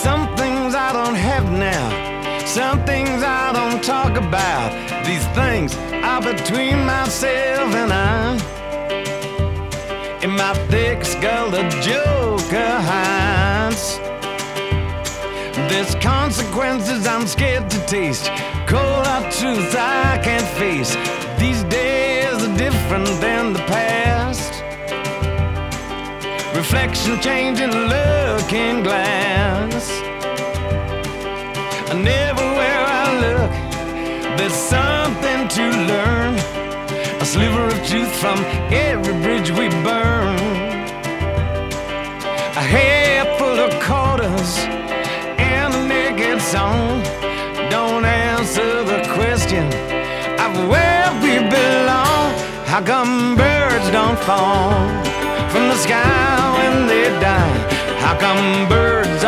Some things I don't have now, some things I don't talk about. These things are between myself and I. In my thick skull the joker hides. There's consequences I'm scared to taste, cold hard truth I can't face. These days are different than the past. Reflection changing looking glass. And everywhere I look, there's something to learn. A sliver of truth from every bridge we burn. A head full of quarters and a naked song don't answer the question of where we belong. How come birds don't fall from the sky when they die? How come birds